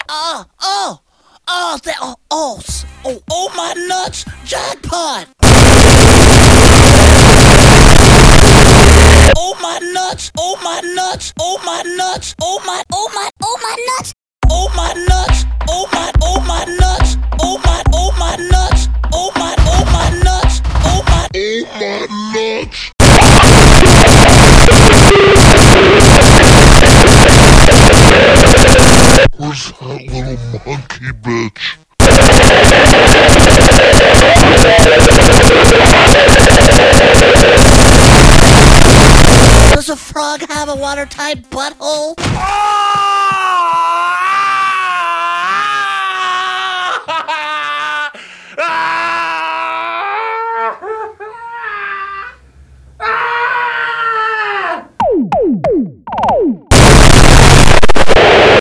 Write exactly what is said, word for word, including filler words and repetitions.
Oh, oh, oh, that, oh, oh, s- oh, oh, my nuts, jackpot! Oh, my nuts, oh, my nuts, oh, my nuts, oh, my, oh, my, oh, my nuts! Oh, my nuts, oh, my, oh, my nuts, oh, my, oh, my nuts, oh, my, oh, my nuts, oh, my, Oh my nuts! Where's that little monkey bitch? Does a frog have a watertight butthole?